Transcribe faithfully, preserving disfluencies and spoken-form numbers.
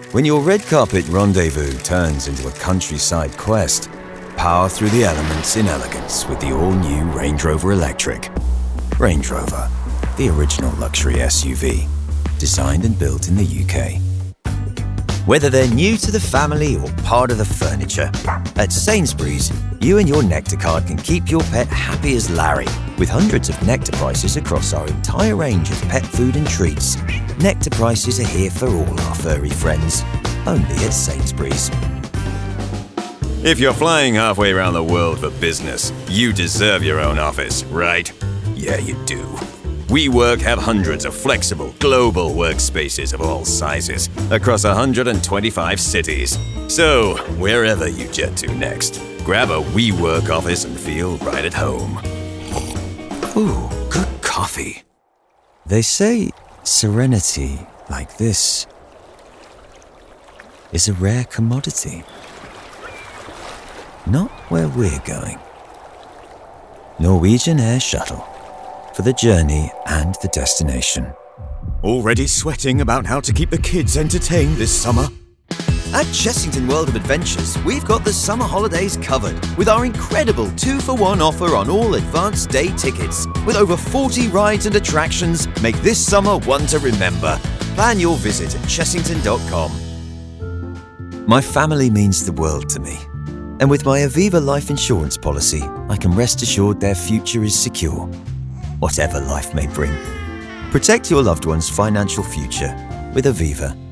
When your red carpet rendezvous turns into a countryside quest, power through the elements in elegance with the all-new Range Rover Electric. Range Rover, the original luxury S U V, designed and built in the U K. Whether they're new to the family or part of the furniture, at Sainsbury's, you and your Nectar card can keep your pet happy as Larry with hundreds of Nectar prices across our entire range of pet food and treats. Nectar prices are here for all our furry friends, only at Sainsbury's. If you're flying halfway around the world for business, you deserve your own office, right? Yeah, you do. WeWork have hundreds of flexible, global workspaces of all sizes across one hundred twenty-five cities. So, wherever you jet to next, grab a WeWork office and feel right at home. Ooh, good coffee. They say serenity like this is a rare commodity. Not where we're going. Norwegian Air Shuttle. For the journey and the destination. Already sweating about how to keep the kids entertained this summer? At Chessington World of Adventures, we've got the summer holidays covered with our incredible two for one offer on all advanced day tickets. With over forty rides and attractions, make this summer one to remember. Plan your visit at chessington dot com. My family means the world to me. And with my Aviva life insurance policy, I can rest assured their future is secure. Whatever life may bring. Protect your loved one's financial future with Aviva.